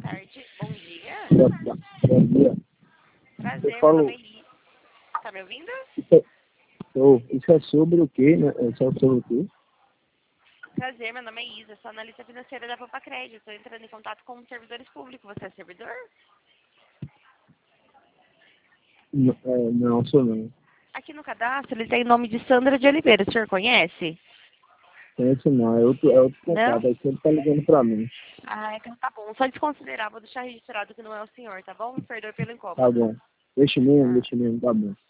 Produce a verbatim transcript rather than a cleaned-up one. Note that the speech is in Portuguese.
tarde. Bom dia. Boa tarde. Bom dia. Prazer, Eu falo... meu nome é Iris. Tá me ouvindo? Isso é, oh, isso é sobre o quê? Né? Isso é sobre o quê? Prazer, meu nome é Isa. Sou analista financeira da Pampa Crédito. Estou entrando em contato com servidores públicos. Você é servidor? N é, não, sou não. Aqui no cadastro ele tem o nome de Sandra de Oliveira. O senhor conhece? Conheço não, é outro, é outro Não? contato, aí sempre tá ligando pra mim. Ah, então tá bom. Só desconsiderar. Vou deixar registrado que não é o senhor, tá bom? Me perdoe pelo Tá incômodo. bom. Deixa mesmo, Tá. deixa mesmo, tá bom.